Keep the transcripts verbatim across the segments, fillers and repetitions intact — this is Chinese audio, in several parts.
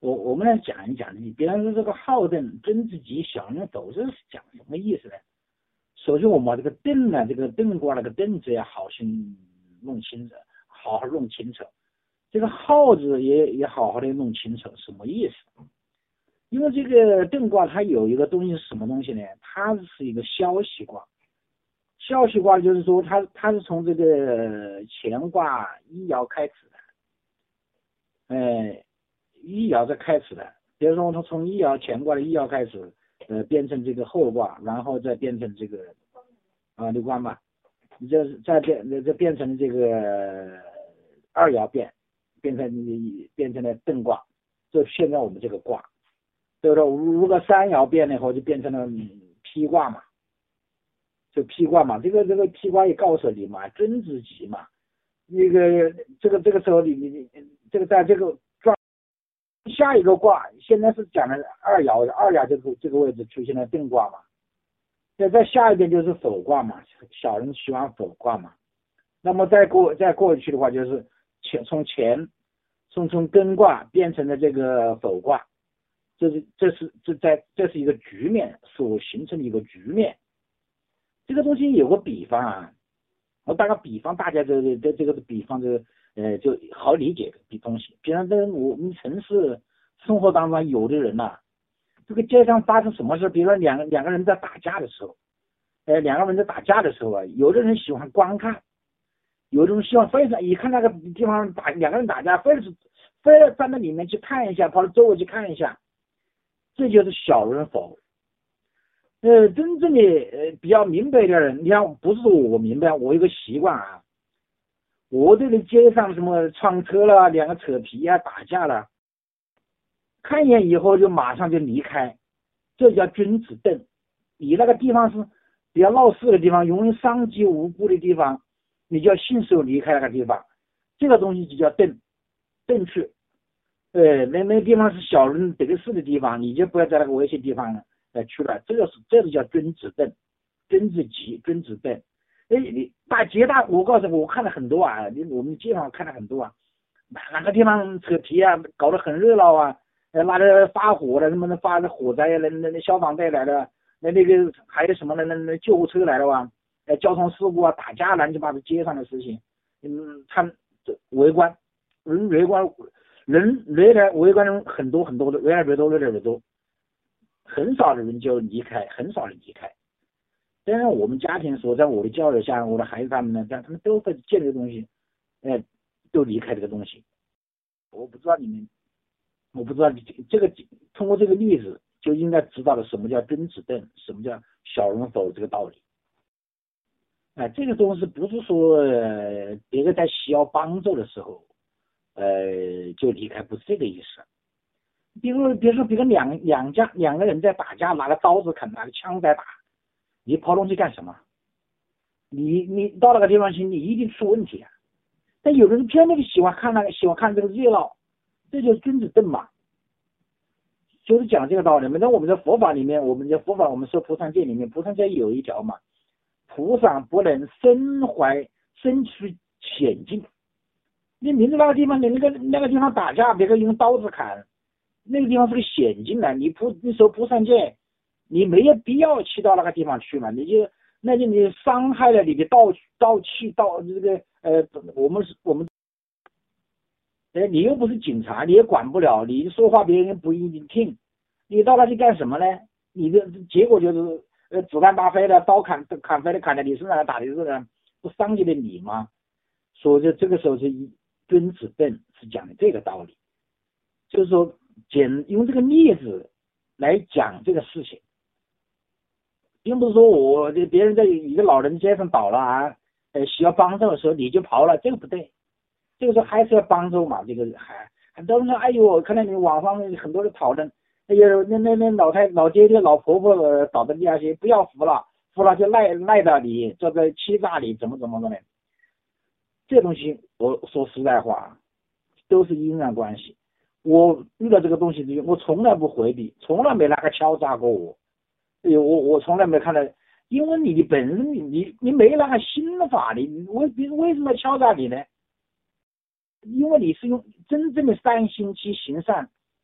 我我们来讲一讲，你比方说这个好凳、真子吉、小人否，这是讲什么意思呢？首先我们把这个凳呢，这个凳卦那个凳子要好生弄清楚，好好弄清楚。这个号字也也好好的弄清楚什么意思。因为这个艮卦它有一个东西是什么东西呢？它是一个消息卦。消息卦就是说它它是从这个乾卦一爻开始的，呃，一爻在开始的。比如说它从一爻乾卦的一爻开始，呃，变成这个后卦，然后再变成这个啊六卦嘛，这再变这变成这个二爻变，变成变成了艮卦，就现在我们这个卦。对不对？如果三爻变了以后，就变成了披卦嘛，就披卦嘛。这个这个披卦也告诉你嘛，真子吉嘛。那个这个这个时候你你你这个在这个状下一个卦，现在是讲的二爻，二爻这个这个位置出现了艮卦嘛。再再下一边就是否卦嘛，小人喜欢否卦嘛。那么再过再过去的话，就是前从前从从艮卦变成了这个否卦。这是这是这在这是一个局面所形成的一个局面。这个东西有个比方啊，我打个比方，大家这这这这个比方这个呃就好理解比东西。比方说我们城市生活当中有的人呐、啊，这个街上发生什么事，比如说两个两个人在打架的时候，呃两个人在打架的时候啊，有的人喜欢观看，有的人希望非常一看那个地方打两个人打架，非是非要站在里面去看一下，跑到周围去看一下。这就是小人否。呃，真正的呃比较明白的人，你看不是说我明白，我有个习惯啊，我这里街上什么撞车了，两个扯皮啊，打架了，看一眼以后就马上就离开，这叫君子盾。你那个地方是比较闹事的地方，容易伤及无辜的地方，你就要迅速离开那个地方，这个东西就叫盾，盾去。呃，那那地方是小人得势的地方，你就不要在那个危险地方呃去了。这个是这个叫君子盾，君子吉，君子盾。哎，你大街大，我告诉你，我看了很多啊，你我们街上看了很多啊，哪个地方扯皮啊，搞得很热闹啊，呃，拿着发火了，什么的发火灾，那那那消防队来了，那那个还有什么呢？那那救护车来了啊，呃，交通事故啊，打架乱七八糟街上的事情，嗯，他围观，人围观。人越来围观人很多很多的，越来越多，越来越多，很少的人就离开，很少人离开。当然，我们家庭所在我的教育下，我的孩子他们呢，但他们都会见这个东西，呃，都离开这个东西。我不知道你们，我不知道你这个通过这个例子就应该知道了什么叫君子盾，什么叫小人否这个道理。啊、呃，这个东西不是说、呃、别人在需要帮助的时候。呃，就离开，不是这个意思。比如，比如说，比如两两家两个人在打架，拿个刀子砍，拿个枪在打，你跑东西干什么？你你到那个地方去，你一定出问题啊。但有人偏偏就喜欢看那个，喜欢看这个热闹，这就是君子盾嘛。就是讲这个道理。那我们在佛法里面，我们在佛法，我们说菩萨戒里面，菩萨戒有一条嘛，菩萨不能身怀身处险境。你明知那个地方，你那个那个地方打架，别个用刀子砍，那个地方是个险境啊！你菩你守菩萨戒，你没有必要去到那个地方去嘛，你就那就你伤害了你的道道气道这个呃，我们是我们，哎，你又不是警察，你也管不了，你说话别人不一定听，你到那去干什么呢？你的结果就是呃子弹打飞了，刀砍砍飞了，砍在你身上，打的是人，不伤及了你吗？所以这个时候是一。君子盾是讲的这个道理，就是说简用这个例子来讲这个事情，并不是说我别人在一个老人街上倒了啊，呃需要帮助的时候你就跑了，这个不对，这个时候还是要帮助嘛。这个还很多人说，哎呦，看到你网上很多人讨论，哎呦，那那那老太老爹爹老婆婆、呃、倒在地下去，不要扶了，扶了就赖赖到你，这个欺诈你，怎么怎么的呢？这东西我说实在话，都是因果关系。我遇到这个东西，我从来不回避，从来没那个敲诈过我。我我从来没看到，因为你的本身你你没那个心法，你为为什么敲诈你呢？因为你是用真正的善心去行善，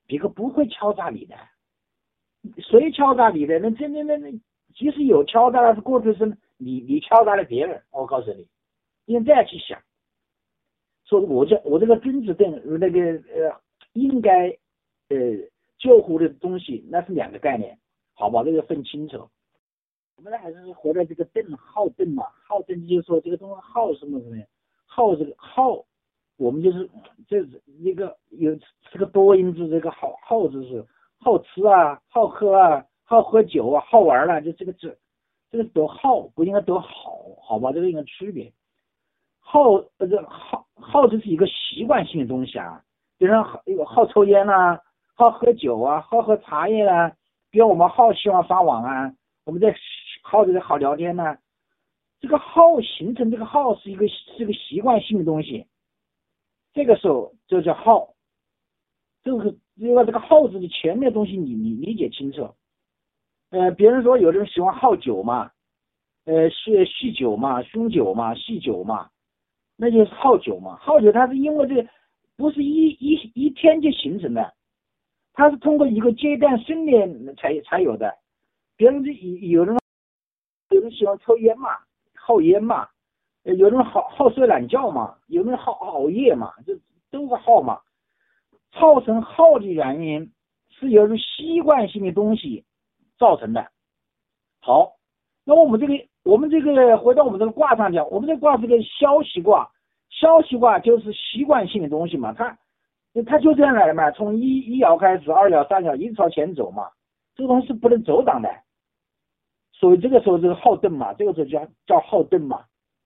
别个不会敲诈你的，谁敲诈你的？那这那那那，即使有敲诈，是过去是你你敲诈了别人。我告诉你，应该去想，说我这我这个君子盾那个呃应该呃救护的东西，那是两个概念，好吧？这个分清楚。我们还是活在这个盾好盾嘛，好盾就是说这个东西好什么什么，好这个好，我们就是这是一个有这个多音字，这个好好字是好吃啊，好喝啊，好喝酒啊，好玩啊，就这个字，这个读好不应该读好，好吧？这个应该区别。好呃这好好这是一个习惯性的东西啊，比如说好好抽烟啊，好喝酒啊，好喝茶叶啊，比如我们好希望上网啊，我们在好这个好聊天呢、啊，这个好形成这个好是一个是一个习惯性的东西，这个时候就叫好。这个因为这个好字的前面的东西你你理解清楚。呃，别人说有的人喜欢好酒嘛，呃，酗酗酒嘛，酗酒嘛，酗酒嘛，那就是好酒嘛。好酒它是因为这个不是一一一天就形成的，它是通过一个阶段训练才才有的。别人有人有人喜欢抽烟嘛，好烟嘛，有人好好睡懒觉嘛，有人好熬夜嘛，这都是好嘛。造成好的原因是由于习惯性的东西造成的。好，那我们这个我们这个回到我们这个卦上讲，我们这个卦是个消息卦，消息卦就是习惯性的东西嘛，它它就这样来的嘛，从一一爻开始，二爻三爻一直朝前走嘛，这个东西是不能走档的，所以这个时候这个好盾嘛，这个时候叫叫好盾嘛，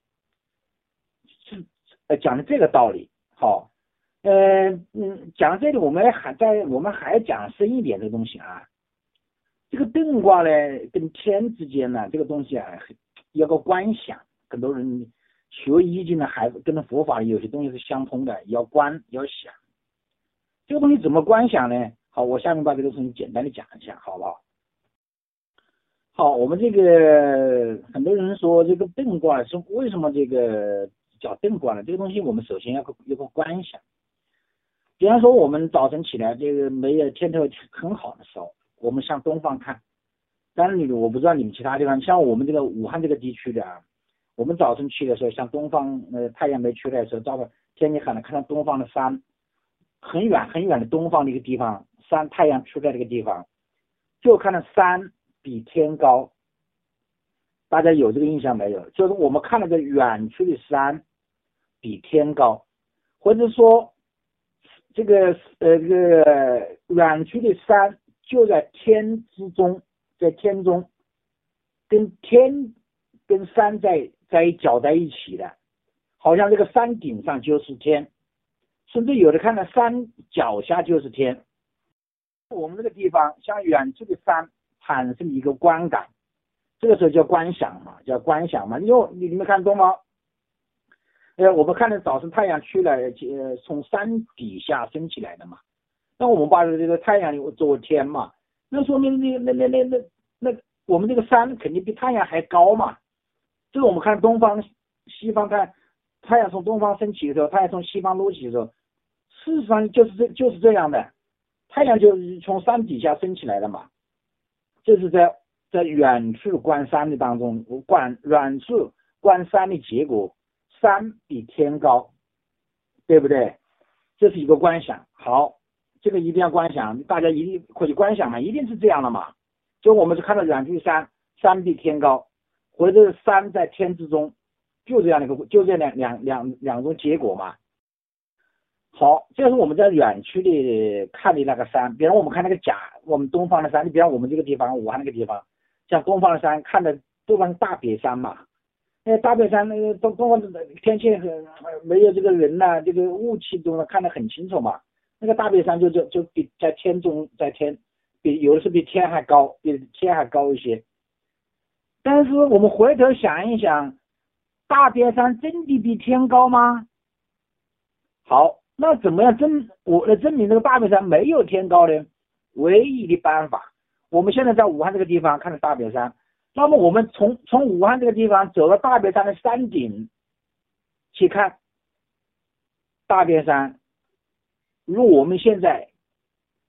是呃讲的这个道理。好，呃嗯，讲到这里，我们还在我们还讲深一点的东西啊。这个遁卦呢，跟天之间呢，这个东西啊，有个观想。很多人学易经呢，还跟佛法有些东西是相通的，要观要想。这个东西怎么观想呢？好，我下面把这个东西简单的讲一下，好不好？好，我们这个很多人说这个遁卦是为什么这个叫遁卦呢？这个东西我们首先要有个观想。比方说我们早晨起来，这个没有天头很好的时候，我们向东方看。当然你我不知道你们其他地方，像我们这个武汉这个地区的啊，我们早晨去的时候，向东方呃太阳没出来的时候，照个天气很冷，看到东方的山，很远很远的东方的一个地方，山太阳出来这个地方，就看到山比天高。大家有这个印象没有？就是我们看那个远处的山比天高，或者说这个呃这个远处的山就在天之中，在天中，跟天跟山在在搅在一起的，好像这个山顶上就是天，甚至有的看到山脚下就是天。我们这个地方像远处的山产生一个观感，这个时候叫观想嘛，叫观想嘛。因为你你们看东方，呃，我们看到早晨太阳出来，呃，从山底下升起来的嘛。那我们把这个太阳做天嘛，那说明那那那那那那我们这个山肯定比太阳还高嘛。这是我们看东方、西方看太阳从东方升起的时候，太阳从西方落起的时候，事实上就是这就是这样的，太阳就是从山底下升起来的嘛。这是在在远处观山的当中，观远处观山的结果，山比天高，对不对？这是一个观想。好，这个一定要观想，大家一定会去观想嘛，一定是这样的嘛。就我们是看到远处山，山比天高，或者山在天之中，就这样的一个，就这两两两两种结果嘛。好，这是我们在远处的看的那个山，比如我们看那个甲，我们东方的山，你比如我们这个地方，武汉那个地方，像东方的山看的多半是大别山嘛。那大别山那个东东方的天气很没有这个人呐、啊，这个雾气中呢看得很清楚嘛。那个大别山就就就比在天中，在天比有的是比天还高，比天还高一些。但是我们回头想一想，大别山真的比天高吗？好，那怎么样证我来证明这个大别山没有天高呢？唯一的办法，我们现在在武汉这个地方看到大别山，那么我们从从武汉这个地方走到大别山的山顶去看大别山，如我们现在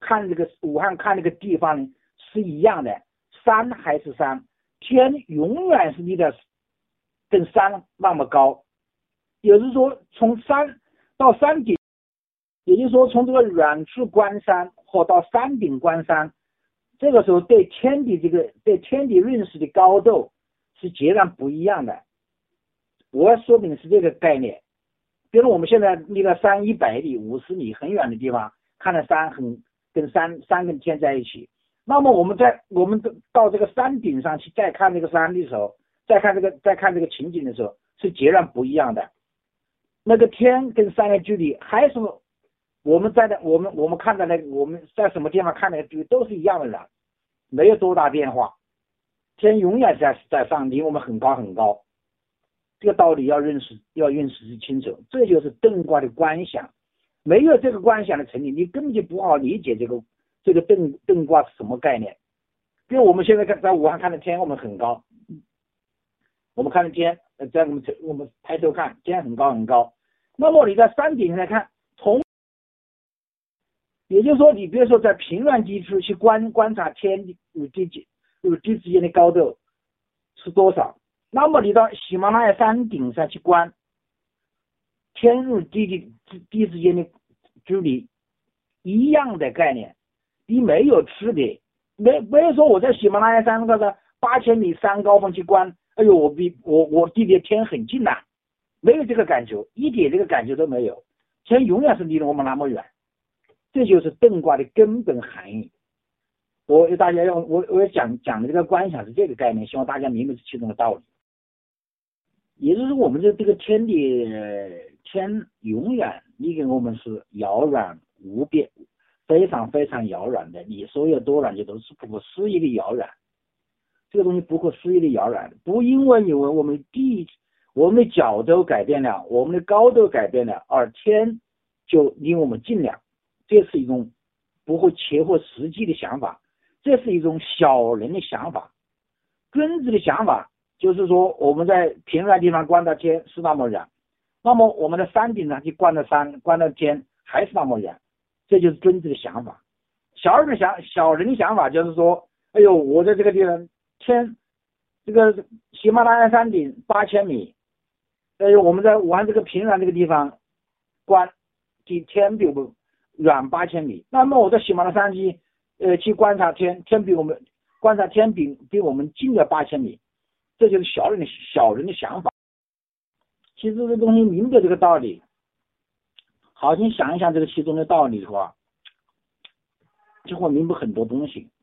看这个武汉看这个地方呢是一样的，山还是山，天永远是离的跟山那么高，也就是说从山到山顶，也就是说从这个远处观山或到山顶观山，这个时候对天地这个对天地认识的高度是截然不一样的。我要说明的是这个概念。比如我们现在离了山一百里、五十里很远的地方，看到山很跟山山跟天在一起，那么我们在我们到这个山顶上去再看这个山的时候，再看这个再看这个情景的时候，是截然不一样的。那个天跟山的距离还是我们在的我们我们看到那个我们在什么地方看那个距离都是一样的了，没有多大变化。天永远在在上，离我们很高很高。这个道理要认识，要认识清楚，这就是遁卦的观想。没有这个观想的成立，你根本就不好理解这个这个遁遁卦是什么概念。比如我们现在看在武汉看的天，我们很高，我们看的天，在我们我们抬头看天很高很高。那么你在山顶上看，从也就是说，你比如说在平原地区去观观察天与地与地之间的高度是多少。那么你到喜马拉雅山顶上去观天与地的地之间的距离一样的概念，你没有区别，没没有说我在喜马拉雅山那个八千米山高峰去观，哎呦我比我我地离天很近呐、啊，没有这个感觉，一点这个感觉都没有，天永远是离了我们那么远，这就是遁卦的根本含义。我大家要我我讲讲的这个观想是这个概念，希望大家明白其中的道理。也就是我们的这个天地天永远离给我们是遥远无边，非常非常遥远的，你所有多远就都是不可思议的遥远。这个东西不可思议的遥远，不因为因为我们地我们的角度改变了，我们的高度改变了，而天就离我们近了。这是一种不会切合实际的想法，这是一种小人的想法。君子的想法就是说，我们在平原地方观到天是那么远，那么我们的山顶上去观到山观到天还是那么远，这就是君子的想法。小人的想小人的想法就是说，哎呦，我在这个地方天这个喜马拉雅山顶八千米，哎呦，我们在武汉这个平原这个地方观比天比我们远八千米，那么我在喜马拉雅山去呃去观察天，天比我们观察天比比我们近了八千米。这就是小人的小人的想法。其实这东西明白这个道理，好心想一想这个其中的道理的话，就会明白很多东西。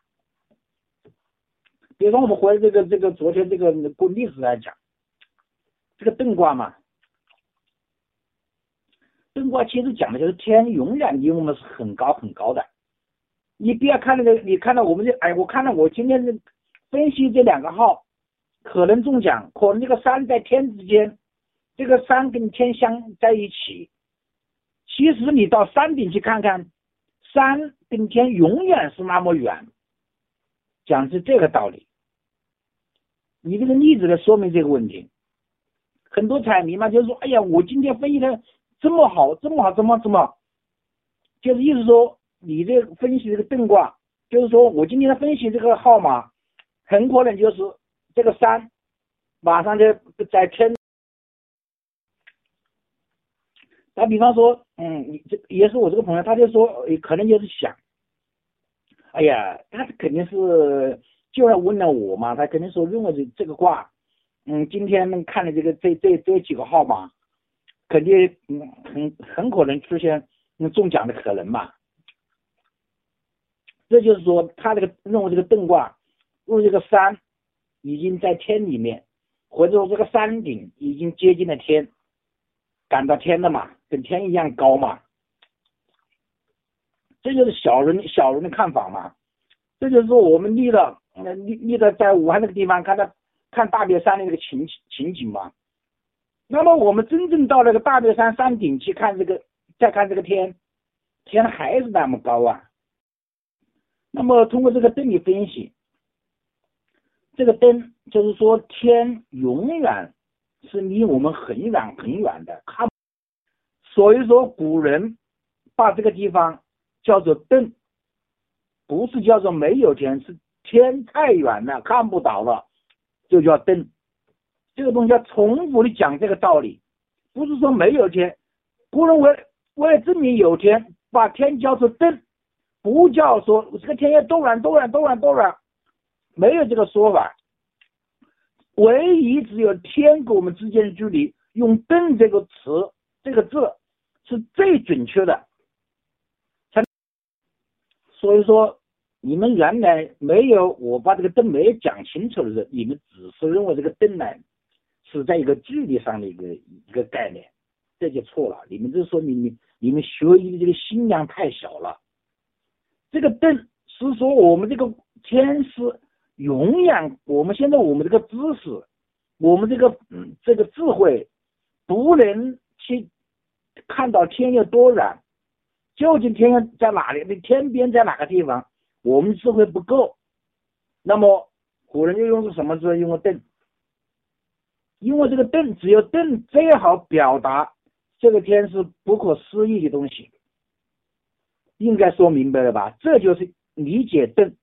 比如说我们回这个这个昨天这个过历史来讲，这个遁卦嘛，遁卦其实讲的就是天永远离我们是很高很高的。你不要看那个，你看到我们这，哎，我看到我今天分析这两个号。可能中奖，可能这个山在天之间，这个山跟天相在一起。其实你到山顶去看看，山跟天永远是那么远，讲是这个道理。你这个例子来说明这个问题。很多彩迷嘛，就是说，哎呀，我今天分析的这么好，这么好，这么这么，就是意思说，你这分析这个遁卦，就是说我今天分析这个号码，很可能就是。这个山马上就在天，打比方说，嗯，你这也是我这个朋友，他就说，可能就是想，哎呀，他肯定是就要问了我嘛，他肯定说认为这这个卦，嗯，今天看的这个这这这几个号码，肯定嗯很很可能出现中奖的可能嘛。这就是说，他这个认为这个遁卦，认为这个山。已经在天里面，或者说这个山顶已经接近了天，赶到天了嘛，跟天一样高嘛，这就是小人小人的看法嘛。这就是说我们立了呃立立的在武汉那个地方看到看大别山的那个情情景嘛。那么我们真正到那个大别山山顶去看这个，再看这个天，天还是那么高啊。那么通过这个遁理分析。这个灯就是说天永远是离我们很远很远的，看，所以说古人把这个地方叫做遁， 不是叫做没有天，是天太远了看不到了，就叫灯。这个东西要重复的讲这个道理，不是说没有天。古人为为了证明有天，把天叫做灯，不叫说这个天要多远多远多远多远，没有这个说法。唯一只有天跟我们之间的距离，用灯这个词这个字是最准确的。所以说你们原来没有我把这个灯没有讲清楚的时候，你们只是认为这个灯呢是在一个距离上的一个一个概念，这就错了。你们这说明你你们学医的这个心量太小了。这个灯是说我们这个天是永远，我们现在我们这个知识，我们这个嗯这个智慧不能去看到天有多远，究竟天在哪里，天边在哪个地方，我们智慧不够。那么古人就用是什么字？用个灯。因为这个灯只有灯最好表达这个天是不可思议的东西，应该说明白了吧？这就是理解灯